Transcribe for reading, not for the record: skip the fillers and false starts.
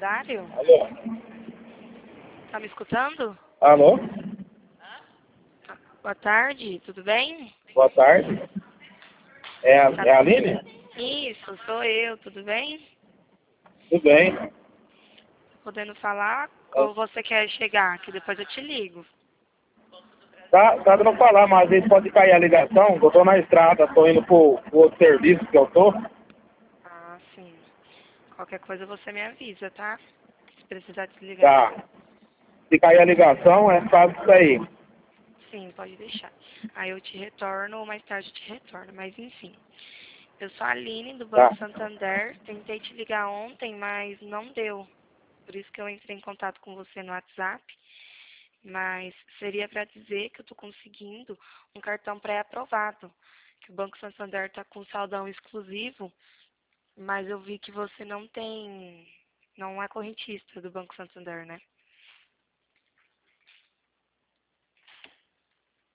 empresário? Alô? Tá me escutando? Alô? Boa tarde, tudo bem? Boa tarde. É a Aline? Isso, sou eu, tudo bem? Tudo bem. Podendo falar? Ou você quer chegar? Que depois eu te ligo. Tá dando pra falar, mas às vezes pode cair a ligação. Eu tô na estrada, tô indo pro outro serviço que eu tô. Ah, sim. Qualquer coisa você me avisa, tá? Se precisar desligar. Tá. Se cair a ligação, é por causa disso aí. Sim, pode deixar. Aí eu te retorno ou mais tarde eu te retorno, mas enfim. Eu sou a Aline, do Banco Tá. Santander. Tentei te ligar ontem, mas não deu. Por isso que eu entrei em contato com você no WhatsApp. Mas seria para dizer que eu estou conseguindo um cartão pré-aprovado. Que o Banco Santander está com saldão exclusivo, mas eu vi que você não é correntista do Banco Santander, né?